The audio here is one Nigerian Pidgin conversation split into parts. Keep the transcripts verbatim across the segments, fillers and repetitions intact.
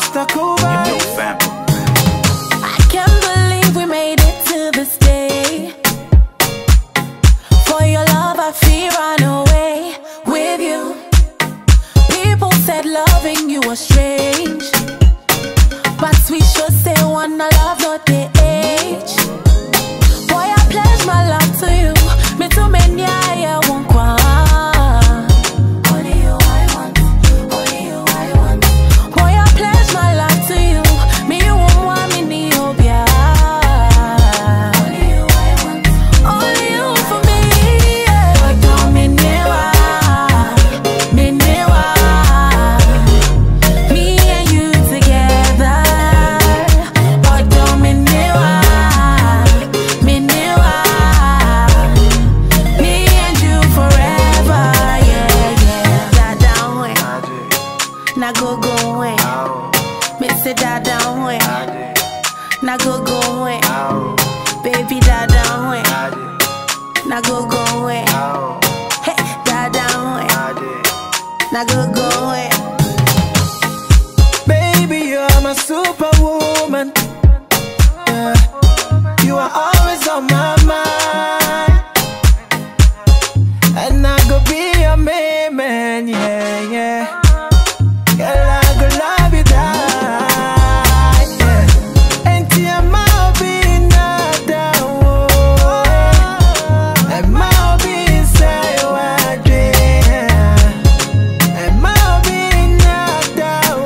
Mister Kuba. You know, fam. I can't believe we made it to this day. For your love I fear run away with you. People said loving you was strange, but we should say one I love not the age. Boy, I pledge my love to you. Me too many I won't cry. Only you I want, only you I want. Boy, I pledge my love to you. Me you won't want me ni obia. Only you I want, only you for me. Yeah. But don't me newa, me newa. Me and you together. But don't me newa, me newa. Me and you forever, yeah, yeah. That down way, na go go way. Me say that down way, na go go way. Baby that down way, na go go way. Hey, that down way, na go go way. Baby, you're my superwoman. Yeah. You are always on my mind, and I go be your main man, yeah, yeah. Girl, I go love you die, yeah. And your mouth be not down, and mouth be inside your dream, and mouth be not down,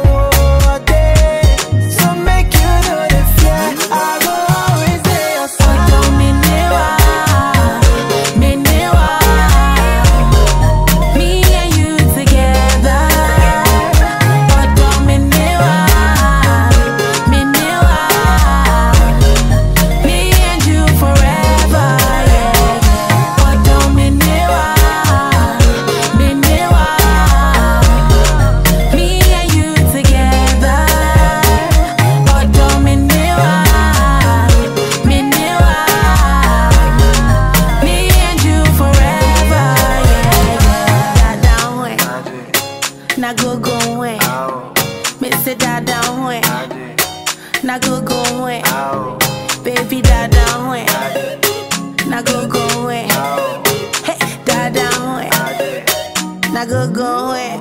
so make you know the fear. I go always there your But side. don't me newa, me newa. Me and you together. But don't me newa, me newa. Me and you forever, yeah, yeah. But don't me newa, me newa. Me and you together. But don't me newa, me newa. Me and you forever, yeah, yeah. That down way, na go go way. Me say that down way, na go go way. Baby that down way, na go go way. Hey, that down way, na go go way.